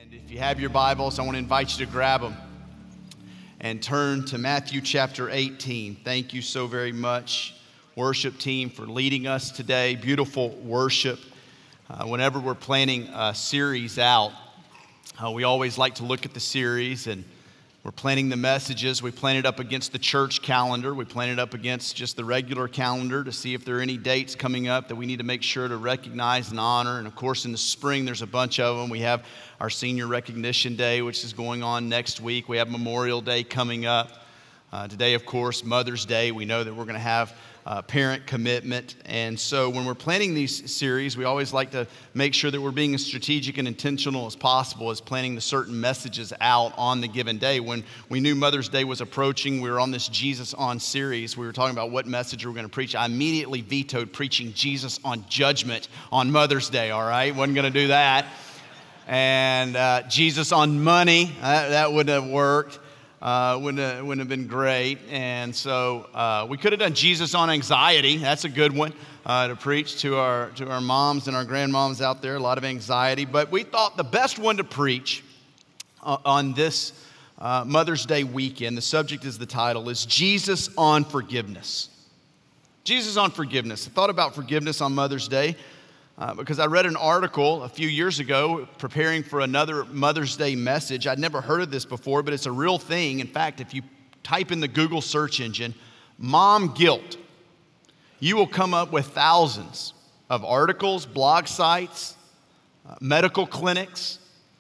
And if you have your Bibles, I want to invite you to grab them and turn to Matthew chapter 18. Thank you so very much, worship team, for leading us today. Beautiful worship. Whenever we're planning a series out, we always like to look at the series, and we're planning the messages. We plan it up against the church calendar. We plan it up against just the regular calendar to see if there are any dates coming up that we need to make sure to recognize and honor. And of course, in the spring, there's a bunch of them. We have our Senior Recognition Day, which is going on next week. We have Memorial Day coming up. Today, of course, Mother's Day. We know that we're going to have parent commitment. And so when we're planning these series, we always like to make sure that we're being as strategic and intentional as possible as planning the certain messages out on the given day. When we knew Mother's Day was approaching, we were on this Jesus On series. We were talking about what message we were going to preach. I immediately vetoed preaching Jesus on judgment on Mother's Day, all right? Wasn't going to do that. And Jesus on money, that wouldn't have worked. Wouldn't have been great. And so we could have done Jesus on anxiety. That's a good one to preach to our moms and our grandmoms out there. A lot of anxiety. But we thought the best one to preach on this Mother's Day weekend, the subject is the title, is Jesus on Forgiveness. Jesus on Forgiveness. I thought about forgiveness on Mother's Day because I read an article a few years ago preparing for another Mother's Day message. I'd never heard of this before, but it's a real thing. In fact, if you type in the Google search engine, mom guilt, you will come up with thousands of articles, blog sites, medical clinics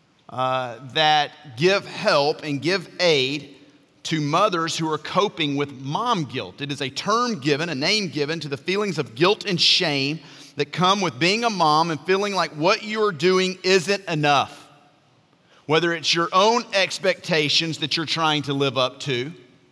that give help and give aid to mothers who are coping with mom guilt. It is a term given, a name given to the feelings of guilt and shame that come with being a mom and feeling like what you're doing isn't enough. Whether it's your own expectations that you're trying to live up to,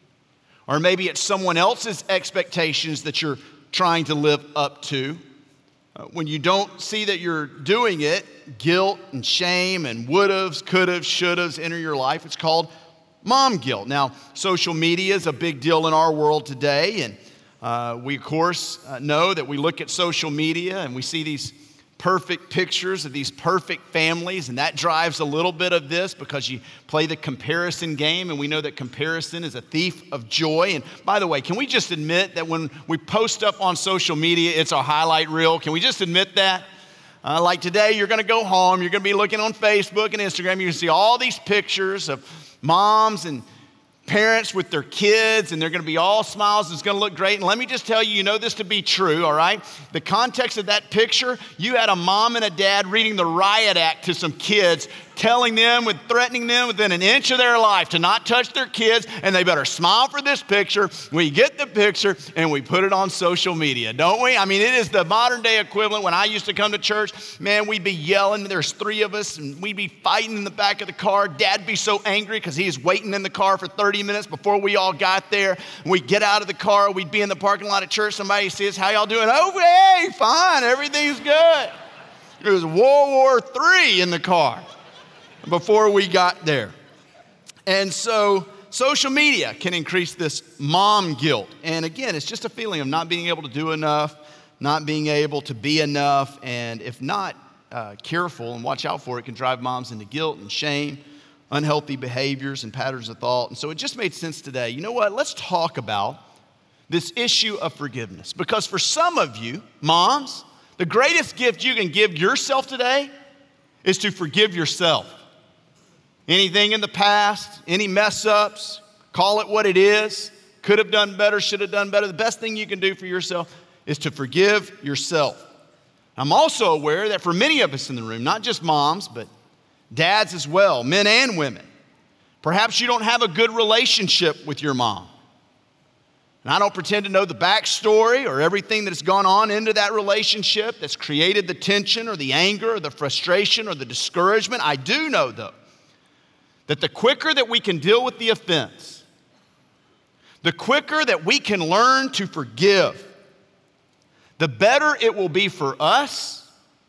or maybe it's someone else's expectations that you're trying to live up to. When you don't see that you're doing it, guilt and shame and would'ves, could'ves, should'ves enter your life. It's called mom guilt. Now, social media is a big deal in our world today, and we, of course, know that we look at social media and we see these perfect pictures of these perfect families, and that drives a little bit of this because you play the comparison game, and we know that comparison is a thief of joy. And by the way, can we just admit that when we post up on social media, it's our highlight reel? Can we just admit that? Like today, you're going to go home, you're going to be looking on Facebook and Instagram, you're going to see all these pictures of moms and parents with their kids, and they're going to be all smiles. It's going to look great. And let me just tell you, you know this to be true, all right? The context of that picture, you had a mom and a dad reading the riot act to some kids, telling them, threatening them within an inch of their life to not touch their kids, and they better smile for this picture. We get the picture, and we put it on social media, don't we? I mean, it is the modern day equivalent. When I used to come to church, man, we'd be yelling. There's three of us, and we'd be fighting in the back of the car. Dad'd be so angry because he was waiting in the car for 30 minutes before we all got there. We'd get out of the car. We'd be in the parking lot of church. Somebody says, "How y'all doing?" "Oh, hey, fine. Everything's good." It was World War III in the car before we got there. And so social media can increase this mom guilt. And again, it's just a feeling of not being able to do enough, not being able to be enough. And if not careful and watch out for it, can drive moms into guilt and shame, unhealthy behaviors and patterns of thought. And so it just made sense today. You know what? Let's talk about this issue of forgiveness. Because for some of you, moms, the greatest gift you can give yourself today is to forgive yourself. Anything in the past, any mess ups, call it what it is, could have done better, should have done better. The best thing you can do for yourself is to forgive yourself. I'm also aware that for many of us in the room, not just moms, but dads as well, men and women, perhaps you don't have a good relationship with your mom. And I don't pretend to know the backstory or everything that has gone on into that relationship that's created the tension or the anger or the frustration or the discouragement. I do know, though, that the quicker that we can deal with the offense, the quicker that we can learn to forgive, the better it will be for us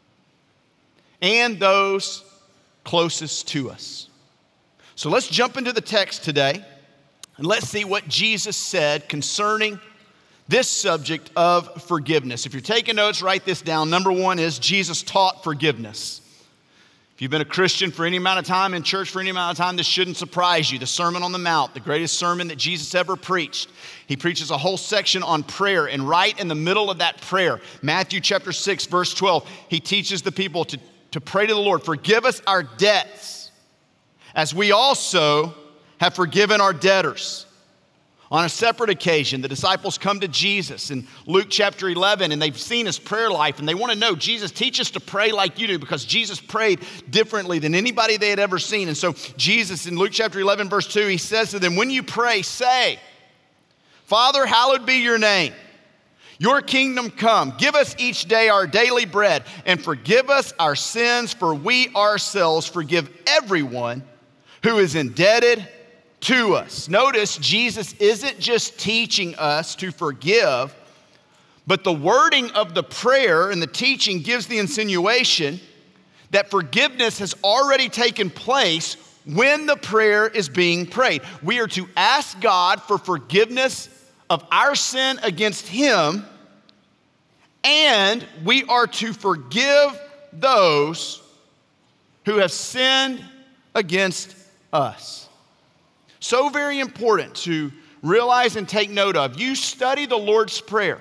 and those closest to us. So let's jump into the text today, and let's see what Jesus said concerning this subject of forgiveness. If you're taking notes, write this down. Number one is Jesus taught forgiveness. If you've been a Christian for any amount of time, in church for any amount of time, this shouldn't surprise you. The Sermon on the Mount, the greatest sermon that Jesus ever preached. He preaches a whole section on prayer, and right in the middle of that prayer, Matthew chapter 6, verse 12, he teaches the people to pray to the Lord, forgive us our debts, as we also have forgiven our debtors. On a separate occasion, the disciples come to Jesus in Luke chapter 11, and they've seen his prayer life, and they want to know, Jesus, teach us to pray like you do, because Jesus prayed differently than anybody they had ever seen. And so Jesus, in Luke chapter 11, verse 2, he says to them, when you pray, say, Father, hallowed be your name. Your kingdom come. Give us each day our daily bread, and forgive us our sins, for we ourselves forgive everyone who is indebted to us. Notice, Jesus isn't just teaching us to forgive, but the wording of the prayer and the teaching gives the insinuation that forgiveness has already taken place when the prayer is being prayed. We are to ask God for forgiveness of our sin against Him, and we are to forgive those who have sinned against us. So very important to realize and take note of. You study the Lord's Prayer,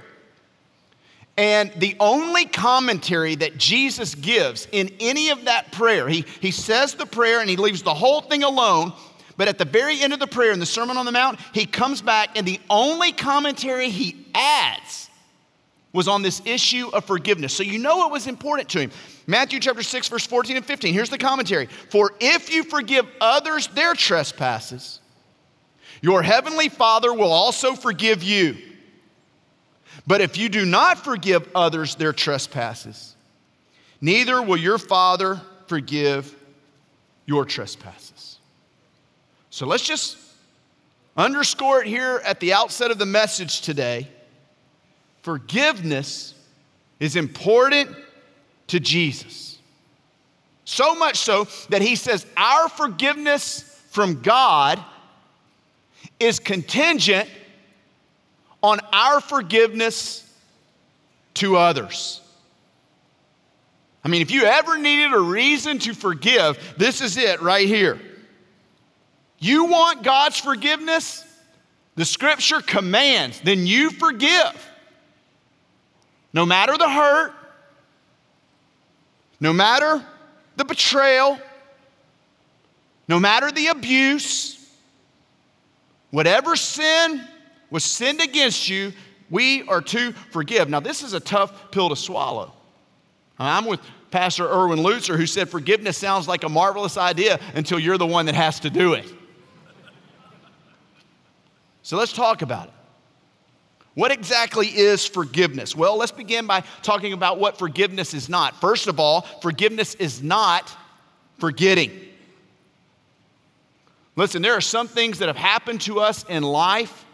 and the only commentary that Jesus gives in any of that prayer, he says the prayer and he leaves the whole thing alone, but at the very end of the prayer in the Sermon on the Mount, he comes back and the only commentary he adds was on this issue of forgiveness. So you know it was important to him. Matthew chapter 6, verse 14 and 15. Here's the commentary. For if you forgive others their trespasses, your heavenly Father will also forgive you. But if you do not forgive others their trespasses, neither will your Father forgive your trespasses. So let's just underscore it here at the outset of the message today. Forgiveness is important to Jesus. So much so that he says our forgiveness from God is contingent on our forgiveness to others. I mean, if you ever needed a reason to forgive, this is it right here. You want God's forgiveness? The scripture commands, then you forgive. No matter the hurt, no matter the betrayal, no matter the abuse, whatever sin was sinned against you, we are to forgive. Now, this is a tough pill to swallow. I'm with Pastor Erwin Lutzer, who said forgiveness sounds like a marvelous idea until you're the one that has to do it. So let's talk about it. What exactly is forgiveness? Well, let's begin by talking about what forgiveness is not. First of all, forgiveness is not forgetting. Listen, there are some things that have happened to us in life.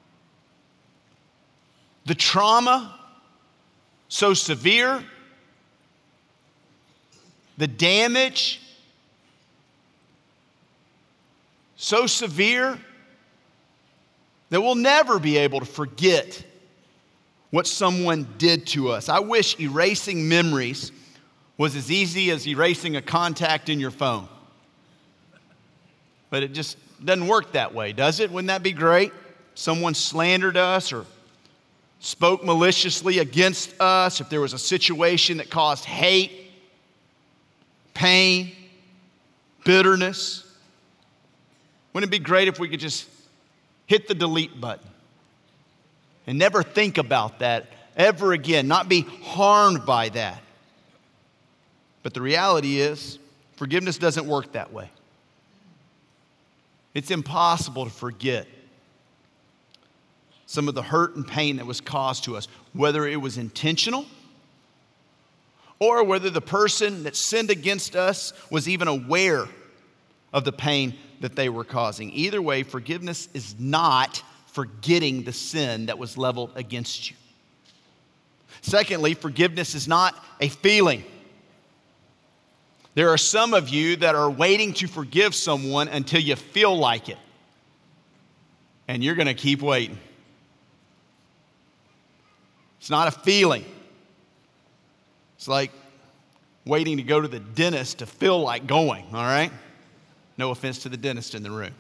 The trauma, so severe. The damage, so severe that we'll never be able to forget what someone did to us. I wish erasing memories was as easy as erasing a contact in your phone. But it just doesn't work that way, does it? Wouldn't that be great? Someone slandered us or spoke maliciously against us, if there was a situation that caused hate, pain, bitterness. Wouldn't it be great if we could just hit the delete button and never think about that ever again, not be harmed by that? But the reality is, forgiveness doesn't work that way. It's impossible to forget some of the hurt and pain that was caused to us, whether it was intentional or whether the person that sinned against us was even aware of the pain that they were causing. Either way, forgiveness is not forgetting the sin that was leveled against you. Secondly, forgiveness is not a feeling. There are some of you that are waiting to forgive someone until you feel like it. And you're going to keep waiting. It's not a feeling. It's like waiting to go to the dentist to feel like going, all right? No offense to the dentist in the room.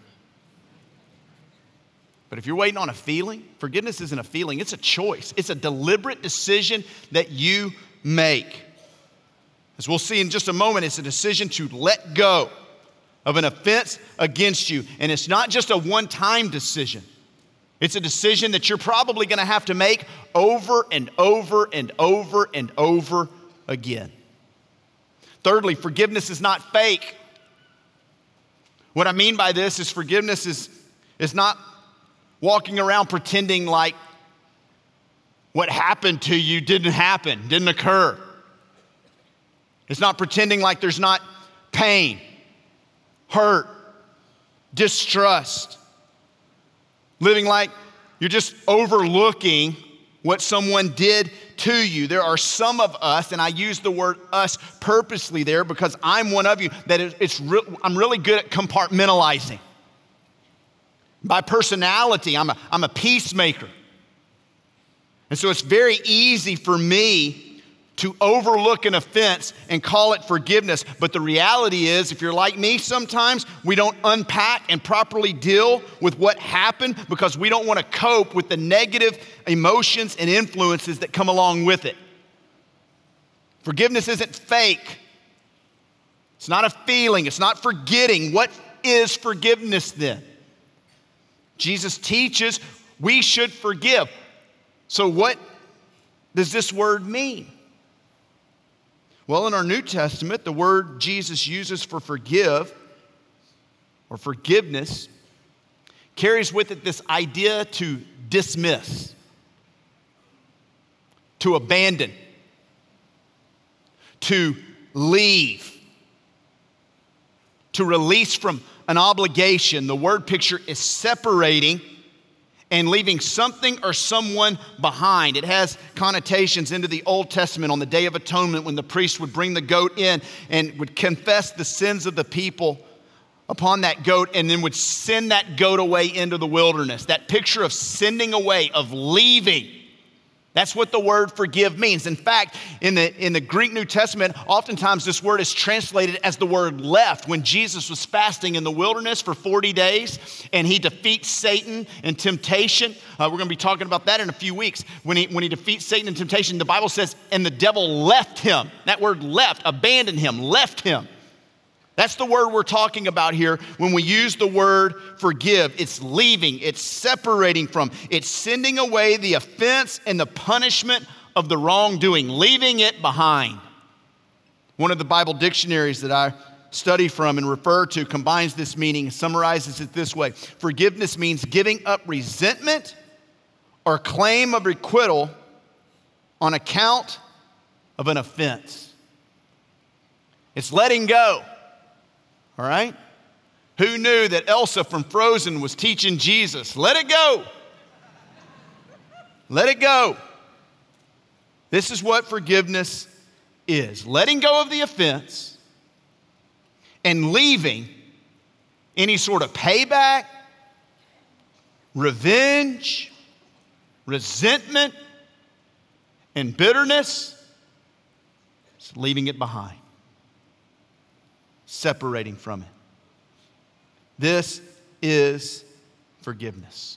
But if you're waiting on a feeling, forgiveness isn't a feeling, it's a choice. It's a deliberate decision that you make. As we'll see in just a moment, it's a decision to let go of an offense against you. And it's not just a one-time decision. It's a decision that you're probably going to have to make over and over and over and over again. Thirdly, forgiveness is not fake. What I mean by this is forgiveness is not walking around pretending like what happened to you didn't happen, didn't occur. It's not pretending like there's not pain, hurt, distrust. Living like you're just overlooking what someone did to you. There are some of us, and I use the word us purposely there because I'm one of you, that I'm really good at compartmentalizing. By personality, I'm a peacemaker. And so it's very easy for me to overlook an offense and call it forgiveness. But the reality is, if you're like me sometimes, we don't unpack and properly deal with what happened because we don't want to cope with the negative emotions and influences that come along with it. Forgiveness isn't fake. It's not a feeling. It's not forgetting. What is forgiveness then? Jesus teaches we should forgive. So what does this word mean? Well, in our New Testament, the word Jesus uses for forgive or forgiveness carries with it this idea to dismiss, to abandon, to leave, to release from an obligation. The word picture is separating and leaving something or someone behind. It has connotations into the Old Testament on the Day of Atonement when the priest would bring the goat in and would confess the sins of the people upon that goat and then would send that goat away into the wilderness. That picture of sending away, of leaving. That's what the word forgive means. In fact, in the Greek New Testament, oftentimes this word is translated as the word left. When Jesus was fasting in the wilderness for 40 days and he defeats Satan in temptation, we're going to be talking about that in a few weeks. When he defeats Satan in temptation, the Bible says, and the devil left him. That word left, abandoned him, left him. That's the word we're talking about here when we use the word forgive. It's leaving, it's separating from, it's sending away the offense and the punishment of the wrongdoing, leaving it behind. One of the Bible dictionaries that I study from and refer to combines this meaning and summarizes it this way. Forgiveness means giving up resentment or claim of requital on account of an offense. It's letting go. All right? Who knew that Elsa from Frozen was teaching Jesus? Let it go. Let it go. This is what forgiveness is. Letting go of the offense and leaving any sort of payback, revenge, resentment, and bitterness. It's leaving it behind. Separating from it. This is forgiveness.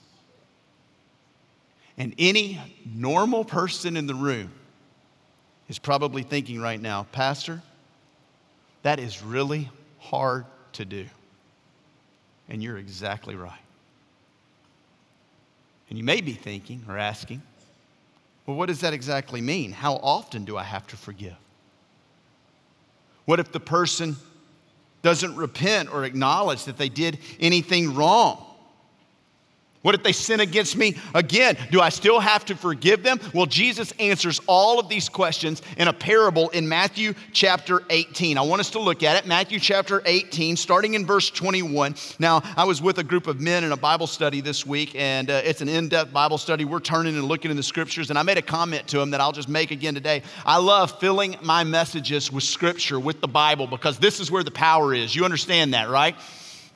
And any normal person in the room is probably thinking right now, Pastor, that is really hard to do. And you're exactly right. And you may be thinking or asking, well, what does that exactly mean? How often do I have to forgive? What if the person doesn't repent or acknowledge that they did anything wrong? What if they sin against me again? Do I still have to forgive them? Well, Jesus answers all of these questions in a parable in Matthew chapter 18. I want us to look at it. Matthew chapter 18, starting in verse 21. Now, I was with a group of men in a Bible study this week, and it's an in-depth Bible study. We're turning and looking in the scriptures, and I made a comment to them that I'll just make again today. I love filling my messages with scripture, with the Bible, because this is where the power is. You understand that, right?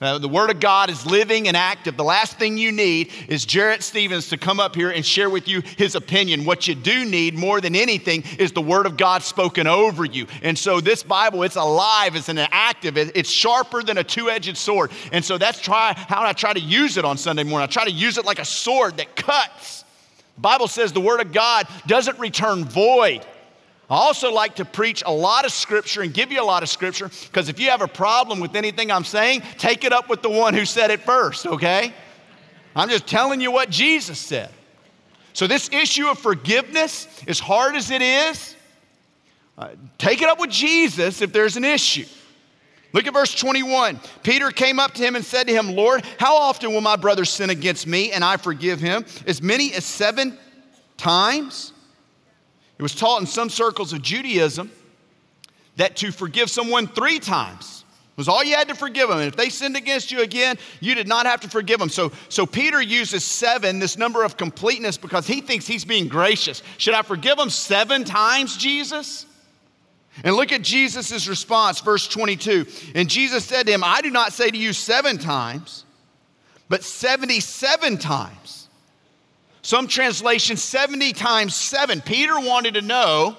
The Word of God is living and active. The last thing you need is Jarrett Stevens to come up here and share with you his opinion. What you do need more than anything is the Word of God spoken over you. And so this Bible, it's alive, it's an active, it's sharper than a two-edged sword. And so that's how I try to use it on Sunday morning. I try to use it like a sword that cuts. The Bible says the Word of God doesn't return void. I also like to preach a lot of scripture and give you a lot of scripture, because if you have a problem with anything I'm saying, take it up with the one who said it first, okay? I'm just telling you what Jesus said. So this issue of forgiveness, as hard as it is, take it up with Jesus if there's an issue. Look at verse 21. Peter came up to him and said to him, Lord, how often will my brother sin against me and I forgive him? As many as 7 times? It was taught in some circles of Judaism that to forgive someone 3 times was all you had to forgive them. And if they sinned against you again, you did not have to forgive them. So Peter uses 7, this number of completeness, because he thinks he's being gracious. Should I forgive them 7 times, Jesus? And look at Jesus' response, verse 22. And Jesus said to him, I do not say to you 7 times, but 77 times. Some translations, 70 times 7. Peter wanted to know,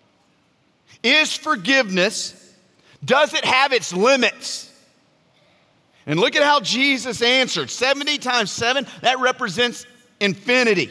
is forgiveness, does it have its limits? And look at how Jesus answered. 70 times 7, that represents infinity.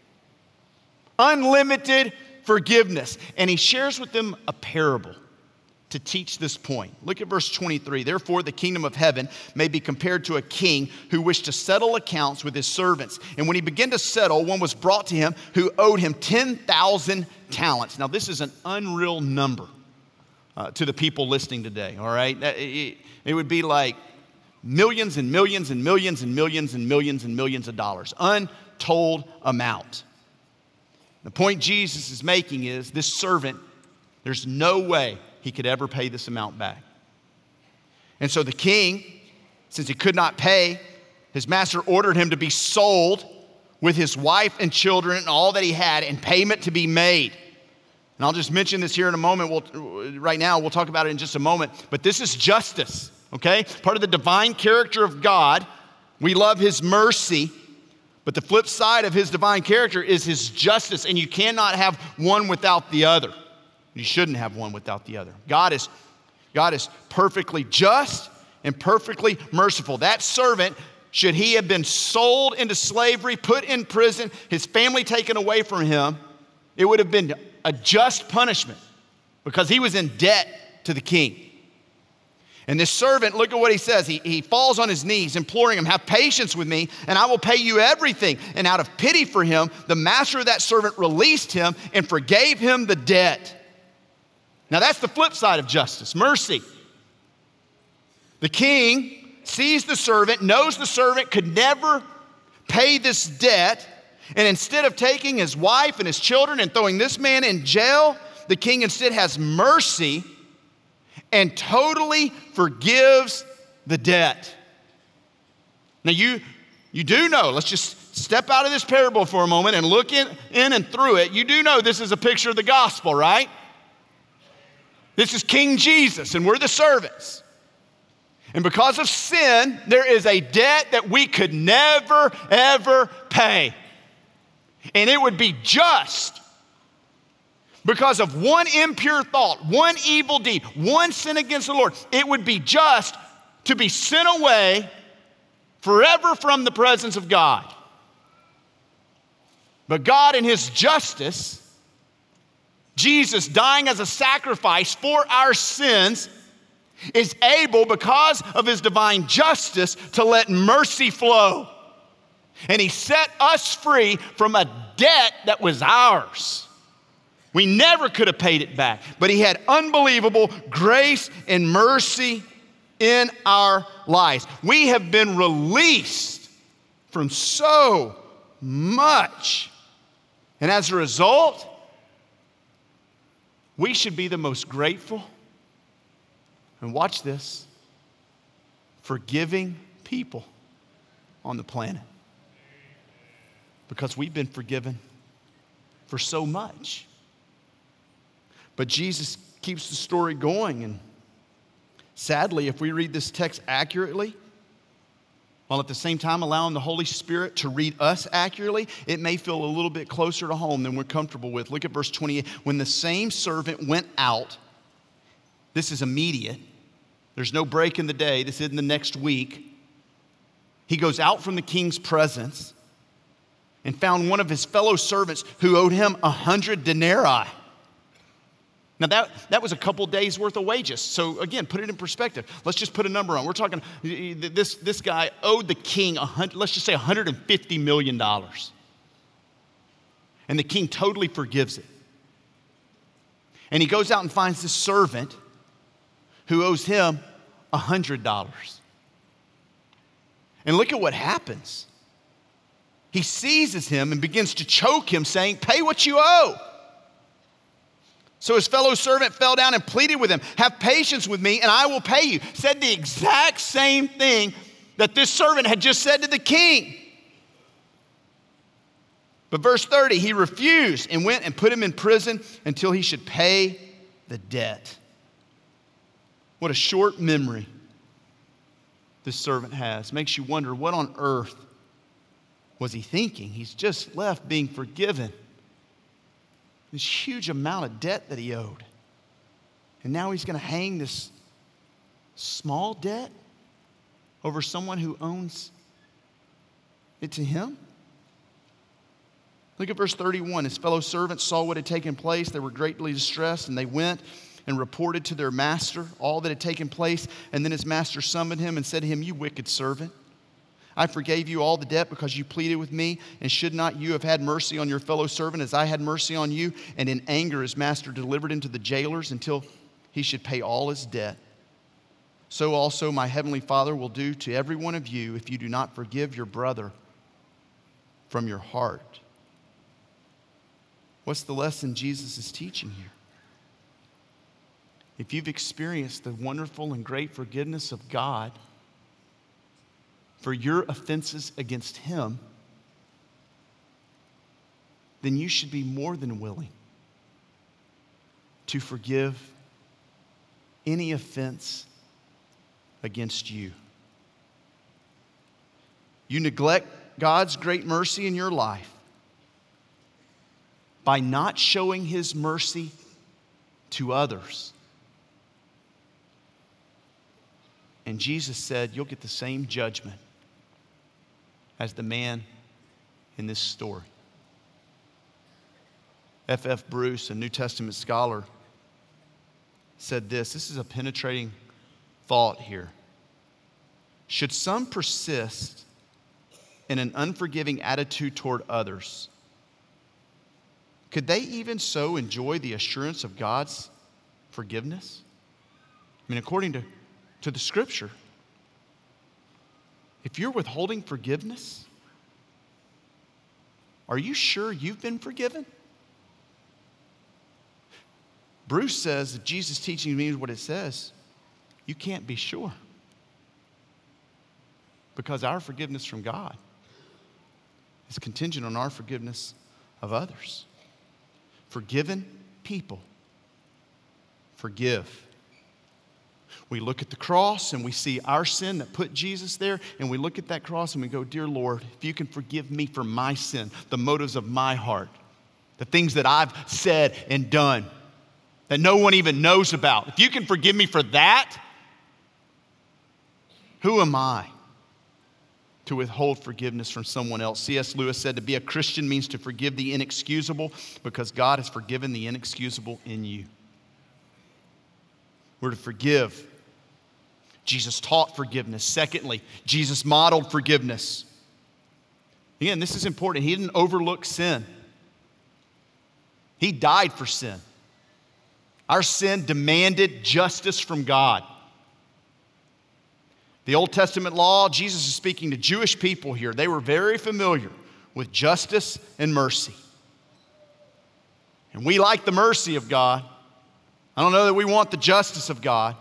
Unlimited forgiveness. And he shares with them a parable to teach this point. Look at verse 23. Therefore, the kingdom of heaven may be compared to a king who wished to settle accounts with his servants. And when he began to settle, one was brought to him who owed him 10,000 talents. Now, this is an unreal number to the people listening today, all right? It would be like millions and millions and millions and millions and millions and millions of dollars. Untold amount. The point Jesus is making is this servant, there's no way he could ever pay this amount back. And so the king, since he could not pay, his master ordered him to be sold with his wife and children and all that he had, and payment to be made. And I'll just mention this here in a moment. Right now, we'll talk about it in just a moment. But this is justice, okay? Part of the divine character of God. We love his mercy, but the flip side of his divine character is his justice, and you cannot have one without the other. You shouldn't have one without the other. God is perfectly just and perfectly merciful. That servant, should he have been sold into slavery, put in prison, his family taken away from him, it would have been a just punishment because he was in debt to the king. And this servant, look at what he says. He falls on his knees, imploring him, have patience with me, and I will pay you everything. And out of pity for him, the master of that servant released him and forgave him the debt. Now that's the flip side of justice, mercy. The king sees the servant, knows the servant could never pay this debt, and instead of taking his wife and his children and throwing this man in jail, the king instead has mercy and totally forgives the debt. Now you do know, let's just step out of this parable for a moment and look in and through it. You do know this is a picture of the gospel, right? This is King Jesus, and we're the servants. And because of sin, there is a debt that we could never, ever pay. And it would be just because of one impure thought, one evil deed, one sin against the Lord. It would be just to be sent away forever from the presence of God. But God in his justice, Jesus dying as a sacrifice for our sins, is able, because of his divine justice, to let mercy flow. And he set us free from a debt that was ours. We never could have paid it back, but he had unbelievable grace and mercy in our lives. We have been released from so much. And as a result, we should be the most grateful, and watch this, forgiving people on the planet. Because we've been forgiven for so much. But Jesus keeps the story going, and sadly, if we read this text accurately, while at the same time allowing the Holy Spirit to read us accurately, it may feel a little bit closer to home than we're comfortable with. Look at verse 28. When the same servant went out, this is immediate. There's no break in the day. This isn't the next week. He goes out from the king's presence and found one of his fellow servants who owed him 100 denarii. Now that was a couple days worth of wages. So again, put it in perspective. Let's just put a number on. We're talking, this guy owed the king, let's just say $150 million. And the king totally forgives it. And he goes out and finds this servant who owes him $100. And look at what happens. He seizes him and begins to choke him, saying, "Pay what you owe." So his fellow servant fell down and pleaded with him, "Have patience with me and I will pay you." Said the exact same thing that this servant had just said to the king. But verse 30, he refused and went and put him in prison until he should pay the debt. What a short memory this servant has. Makes you wonder, what on earth was he thinking? He's just left being forgiven. This huge amount of debt that he owed. And now he's going to hang this small debt over someone who owns it to him? Look at verse 31. His fellow servants saw what had taken place. They were greatly distressed, and they went and reported to their master all that had taken place. And then his master summoned him and said to him, "You wicked servant, I forgave you all the debt because you pleaded with me, and should not you have had mercy on your fellow servant as I had mercy on you?" And in anger his master delivered him to the jailers until he should pay all his debt. So also my heavenly Father will do to every one of you if you do not forgive your brother from your heart. What's the lesson Jesus is teaching here? If you've experienced the wonderful and great forgiveness of God for your offenses against him, then you should be more than willing to forgive any offense against you. You neglect God's great mercy in your life by not showing his mercy to others. And Jesus said, you'll get the same judgment as the man in this story. F.F. Bruce, a New Testament scholar, said this. This is a penetrating thought here. Should some persist in an unforgiving attitude toward others, could they even so enjoy the assurance of God's forgiveness? I mean, according to the scripture, if you're withholding forgiveness, are you sure you've been forgiven? Bruce says, if Jesus' teaching means what it says, you can't be sure. Because our forgiveness from God is contingent on our forgiveness of others. Forgiven people forgive. We look at the cross and we see our sin that put Jesus there, and we look at that cross and we go, "Dear Lord, if you can forgive me for my sin, the motives of my heart, the things that I've said and done that no one even knows about, if you can forgive me for that, who am I to withhold forgiveness from someone else?" C.S. Lewis said, to be a Christian means to forgive the inexcusable because God has forgiven the inexcusable in you. We're to forgive. Jesus taught forgiveness. Secondly, Jesus modeled forgiveness. Again, this is important. He didn't overlook sin. He died for sin. Our sin demanded justice from God. The Old Testament law, Jesus is speaking to Jewish people here. They were very familiar with justice and mercy. And we like the mercy of God. I don't know that we want the justice of God.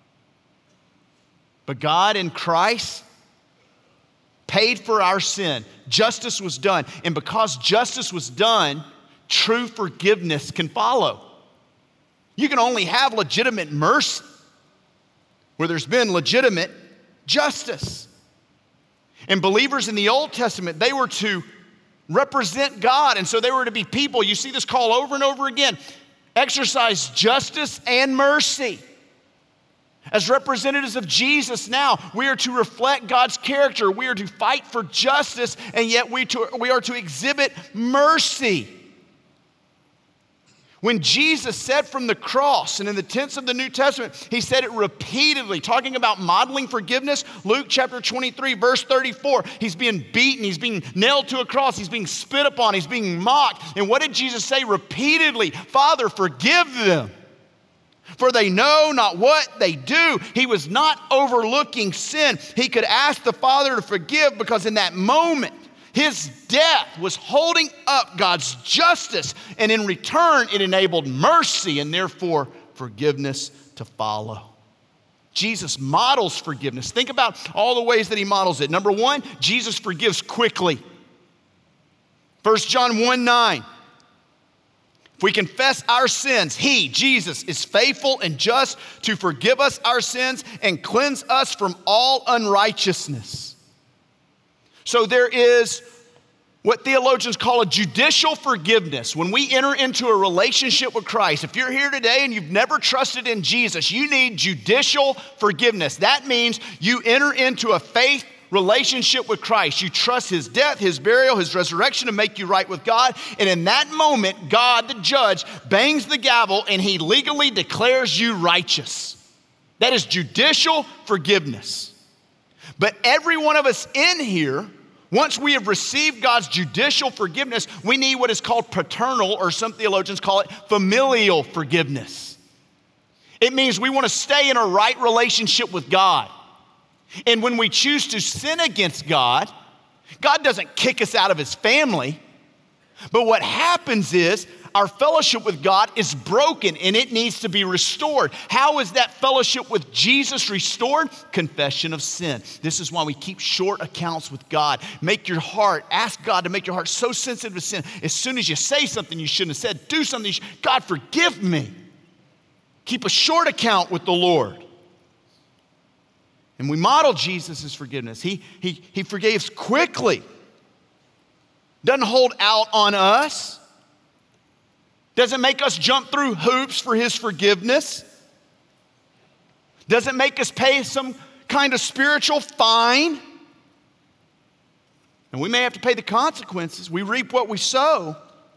But God in Christ paid for our sin. Justice was done. And because justice was done, true forgiveness can follow. You can only have legitimate mercy where there's been legitimate justice. And believers in the Old Testament, they were to represent God. And so they were to be people, you see this call over and over again, exercise justice and mercy. As representatives of Jesus now, we are to reflect God's character. We are to fight for justice, and yet we are to exhibit mercy. When Jesus said from the cross, and in the tense of the New Testament, he said it repeatedly, talking about modeling forgiveness. Luke chapter 23, verse 34, he's being beaten, he's being nailed to a cross, he's being spit upon, he's being mocked. And what did Jesus say repeatedly? Father, forgive them, for they know not what they do. He was not overlooking sin. He could ask the Father to forgive because in that moment, his death was holding up God's justice, and in return, it enabled mercy and therefore forgiveness to follow. Jesus models forgiveness. Think about all the ways that he models it. Number one, Jesus forgives quickly. 1 John 1:9. If we confess our sins, he, Jesus, is faithful and just to forgive us our sins and cleanse us from all unrighteousness. So there is what theologians call a judicial forgiveness. When we enter into a relationship with Christ, if you're here today and you've never trusted in Jesus, you need judicial forgiveness. That means you enter into a faith relationship with Christ. You trust his death, his burial, his resurrection to make you right with God. And in that moment, God, the judge, bangs the gavel and he legally declares you righteous. That is judicial forgiveness. But every one of us in here, once we have received God's judicial forgiveness, we need what is called paternal, or some theologians call it familial forgiveness. It means we want to stay in a right relationship with God. And when we choose to sin against God, God doesn't kick us out of his family. But what happens is our fellowship with God is broken and it needs to be restored. How is that fellowship with Jesus restored? Confession of sin. This is why we keep short accounts with God. Ask God to make your heart so sensitive to sin. As soon as you say something you shouldn't have said, do something, God, forgive me. Keep a short account with the Lord. And we model Jesus' forgiveness. He forgives quickly. Doesn't hold out on us. Doesn't make us jump through hoops for his forgiveness. Doesn't make us pay some kind of spiritual fine. And we may have to pay the consequences. We reap what we sow.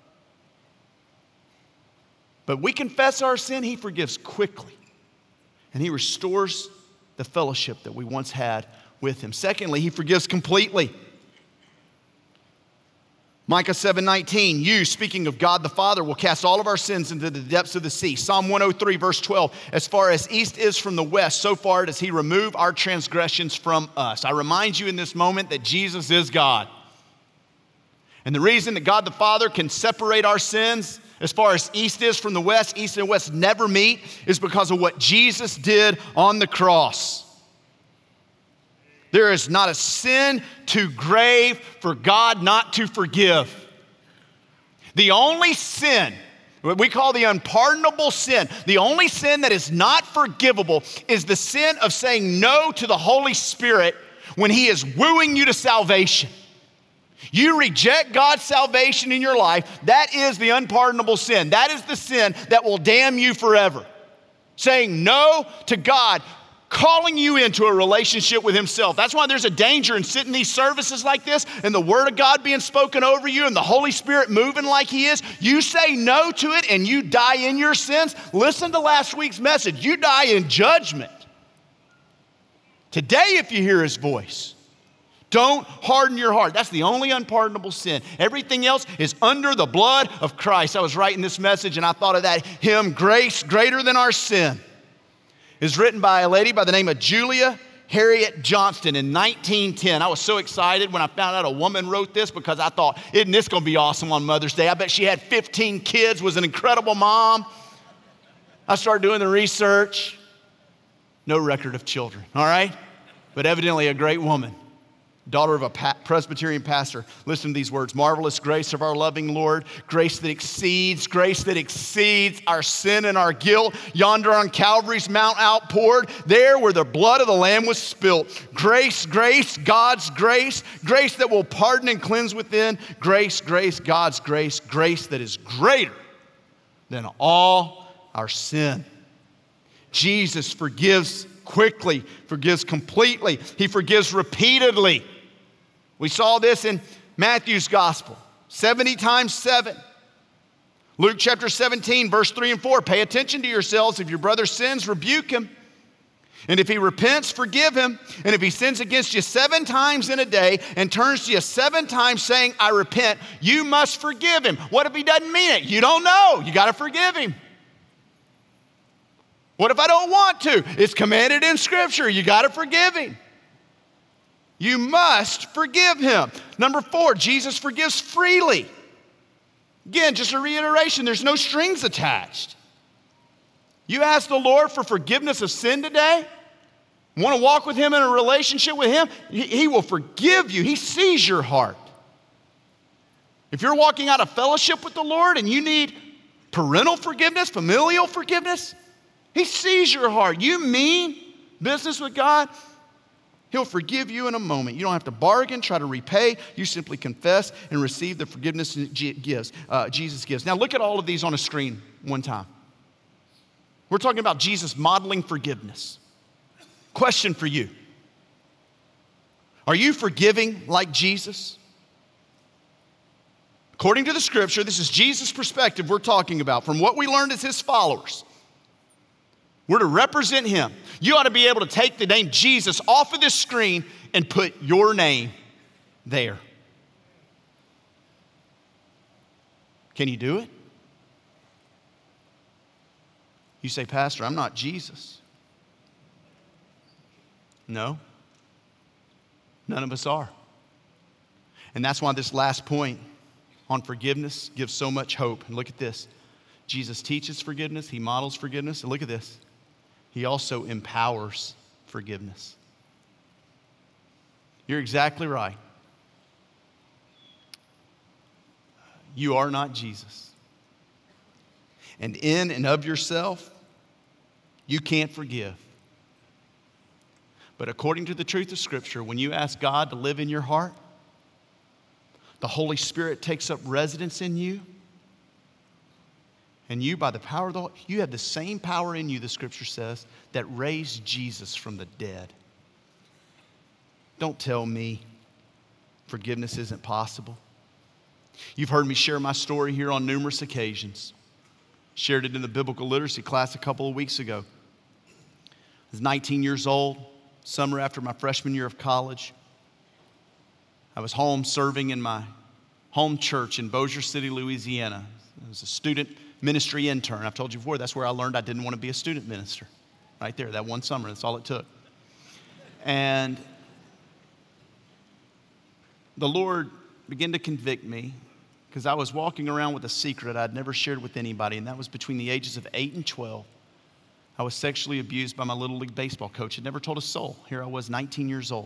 But we confess our sin, he forgives quickly. And he restores the fellowship that we once had with him. Secondly, he forgives completely. Micah 7:19, you, speaking of God the Father, will cast all of our sins into the depths of the sea. Psalm 103, verse 12, as far as east is from the west, so far does he remove our transgressions from us. I remind you in this moment that Jesus is God. And the reason that God the Father can separate our sins as far as east is from the west, east and west never meet, is because of what Jesus did on the cross. There is not a sin too grave for God not to forgive. The only sin, what we call the unpardonable sin, the only sin that is not forgivable is the sin of saying no to the Holy Spirit when he is wooing you to salvation. You reject God's salvation in your life, that is the unpardonable sin. That is the sin that will damn you forever. Saying no to God, calling you into a relationship with himself. That's why there's a danger in sitting in these services like this and the word of God being spoken over you and the Holy Spirit moving like he is. You say no to it and you die in your sins. Listen to last week's message. You die in judgment. Today, if you hear his voice, don't harden your heart. That's the only unpardonable sin. Everything else is under the blood of Christ. I was writing this message and I thought of that hymn, Grace Greater Than Our Sin. It's written by a lady by the name of Julia Harriet Johnston in 1910. I was so excited when I found out a woman wrote this because I thought, isn't this going to be awesome on Mother's Day? I bet she had 15 kids, was an incredible mom. I started doing the research. No record of children, all right? But evidently a great woman. daughter of a Presbyterian pastor. Listen to these words. Marvelous grace of our loving Lord, grace that exceeds our sin and our guilt. Yonder on Calvary's mount outpoured, there where the blood of the Lamb was spilt. Grace, God's grace, grace that will pardon and cleanse within. Grace, God's grace, grace that is greater than all our sin. Jesus forgives quickly, forgives completely. He forgives repeatedly. We saw this in Matthew's gospel, 70 times 7. Luke chapter 17, verse 3 and 4. Pay attention to yourselves. If your brother sins, rebuke him. And if he repents, forgive him. And if he sins against you 7 times in a day and turns to you 7 times saying, I repent, you must forgive him. What if he doesn't mean it? You don't know. You got to forgive him. What if I don't want to? It's commanded in Scripture. You got to forgive him. You must forgive him. Number 4, Jesus forgives freely. Again, just a reiteration, there's no strings attached. You ask the Lord for forgiveness of sin today, want to walk with him in a relationship with him, he will forgive you. He sees your heart. If you're walking out of fellowship with the Lord and you need parental forgiveness, familial forgiveness, he sees your heart. You mean business with God, he'll forgive you in a moment. You don't have to bargain, try to repay. You simply confess and receive the forgiveness Jesus gives. Now look at all of these on a screen one time. We're talking about Jesus modeling forgiveness. Question for you. Are you forgiving like Jesus? According to the Scripture, this is Jesus' perspective we're talking about. From what we learned as his followers, we're to represent him. You ought to be able to take the name Jesus off of this screen and put your name there. Can you do it? You say, Pastor, I'm not Jesus. No. None of us are. And that's why this last point on forgiveness gives so much hope. And look at this. Jesus teaches forgiveness. He models forgiveness. And look at this. He also empowers forgiveness. You're exactly right. You are not Jesus. And in and of yourself, you can't forgive. But according to the truth of Scripture, when you ask God to live in your heart, the Holy Spirit takes up residence in you. And you, by the power of the Holy, you have the same power in you, the Scripture says, that raised Jesus from the dead. Don't tell me forgiveness isn't possible. You've heard me share my story here on numerous occasions. Shared it in the biblical literacy class a couple of weeks ago. I was 19 years old, summer after my freshman year of college. I was home serving in my home church in Bossier City, Louisiana. I was a student ministry intern. I've told you before, that's where I learned I didn't want to be a student minister. Right there, that one summer, that's all it took. And the Lord began to convict me because I was walking around with a secret I'd never shared with anybody, and that was between the ages of 8 and 12. I was sexually abused by my Little League baseball coach. I'd never told a soul. Here I was, 19 years old.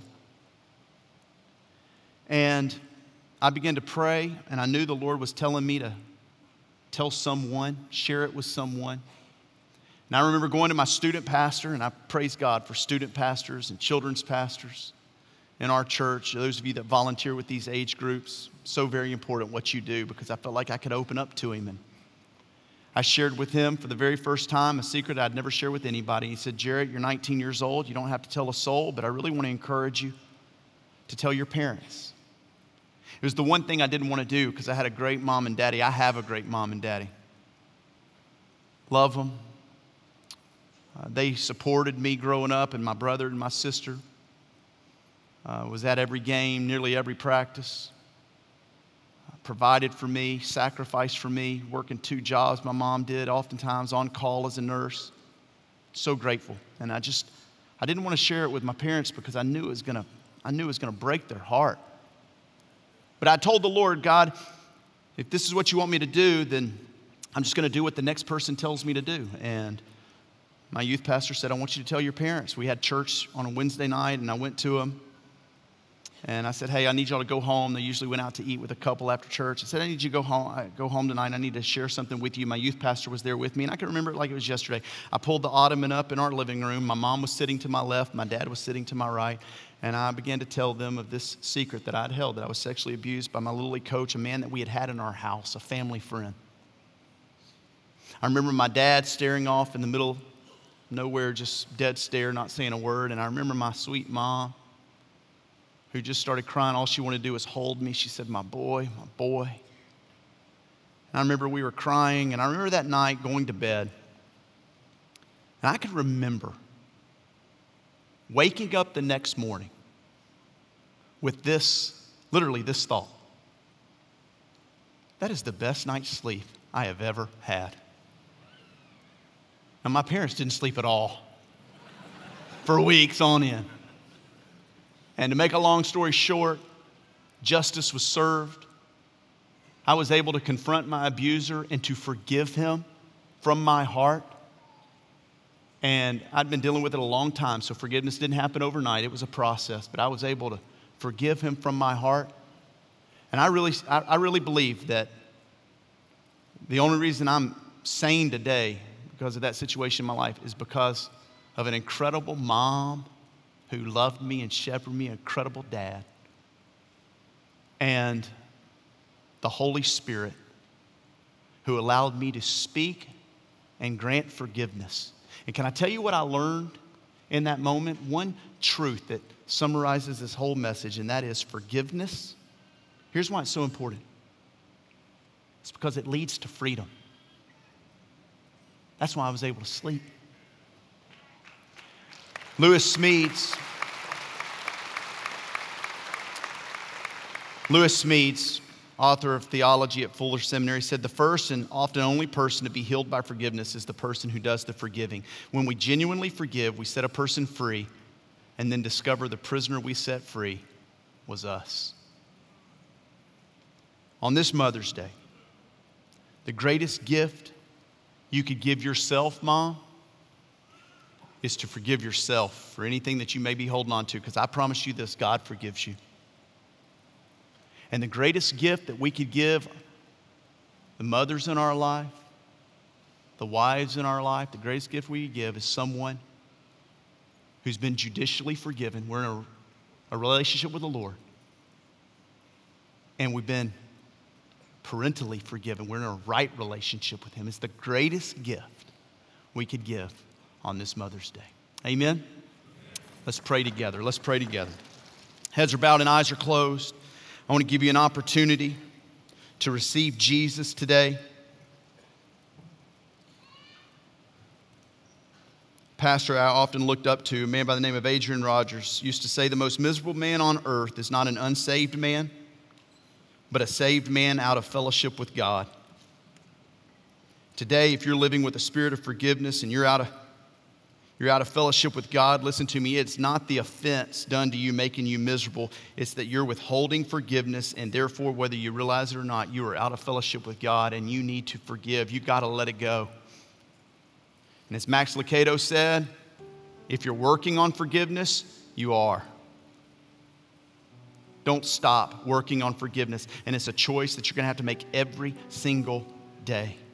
And I began to pray, and I knew the Lord was telling me to tell someone, share it with someone. And I remember going to my student pastor, and I praise God for student pastors and children's pastors in our church. Those of you that volunteer with these age groups, so very important what you do, because I felt like I could open up to him. And I shared with him for the very first time a secret I'd never shared with anybody. He said, Jarrett, you're 19 years old. You don't have to tell a soul, but I really want to encourage you to tell your parents. It was the one thing I didn't want to do because I had a great mom and daddy. I have a great mom and daddy. Love them. They supported me growing up, and my brother and my sister. Was at every game, nearly every practice. Provided for me, sacrificed for me, working 2 jobs my mom did, oftentimes on call as a nurse. So grateful. And I didn't want to share it with my parents because I knew it was going to break their heart. But I told the Lord, God, if this is what you want me to do, then I'm just going to do what the next person tells me to do. And my youth pastor said, I want you to tell your parents. We had church on a Wednesday night, and I went to them. And I said, hey, I need y'all to go home. They usually went out to eat with a couple after church. I said, I need you to go home tonight. I need to share something with you. My youth pastor was there with me, and I can remember it like it was yesterday. I pulled the ottoman up in our living room. My mom was sitting to my left. My dad was sitting to my right. And I began to tell them of this secret that I'd held, that I was sexually abused by my Little League coach, a man that we had in our house, a family friend. I remember my dad staring off in the middle of nowhere, just dead stare, not saying a word. And I remember my sweet mom, who just started crying. All she wanted to do was hold me. She said, my boy, my boy. And I remember we were crying, and I remember that night going to bed. And I could remember waking up the next morning with literally this thought. That is the best night's sleep I have ever had. Now, my parents didn't sleep at all for weeks on end. And to make a long story short, justice was served. I was able to confront my abuser and to forgive him from my heart. And I'd been dealing with it a long time, so forgiveness didn't happen overnight. It was a process, but I was able to forgive him from my heart. And I really believe that the only reason I'm sane today because of that situation in my life is because of an incredible mom who loved me and shepherded me, an incredible dad, and the Holy Spirit who allowed me to speak and grant forgiveness. And can I tell you what I learned in that moment? One truth that summarizes this whole message, and that is forgiveness. Here's why it's so important. It's because it leads to freedom. That's why I was able to sleep. Lewis Smedes, author of theology at Fuller Seminary, said the first and often only person to be healed by forgiveness is the person who does the forgiving. When we genuinely forgive, we set a person free and then discover the prisoner we set free was us. On this Mother's Day, the greatest gift you could give yourself, Mom, is to forgive yourself for anything that you may be holding on to, because I promise you this, God forgives you. And the greatest gift that we could give the mothers in our life, the wives in our life, the greatest gift we could give is someone who's been judicially forgiven. We're in a relationship with the Lord, and we've been parentally forgiven. We're in a right relationship with Him. It's the greatest gift we could give on this Mother's Day. Amen? Let's pray together. Let's pray together. Heads are bowed and eyes are closed. I want to give you an opportunity to receive Jesus today. Pastor I often looked up to, a man by the name of Adrian Rogers, used to say the most miserable man on earth is not an unsaved man, but a saved man out of fellowship with God. Today, if you're living with a spirit of forgiveness and you're out of fellowship with God, listen to me, it's not the offense done to you making you miserable. It's that you're withholding forgiveness, and therefore, whether you realize it or not, you are out of fellowship with God and you need to forgive. You've got to let it go. And as Max Lucado said, if you're working on forgiveness, you are. Don't stop working on forgiveness. And it's a choice that you're going to have to make every single day.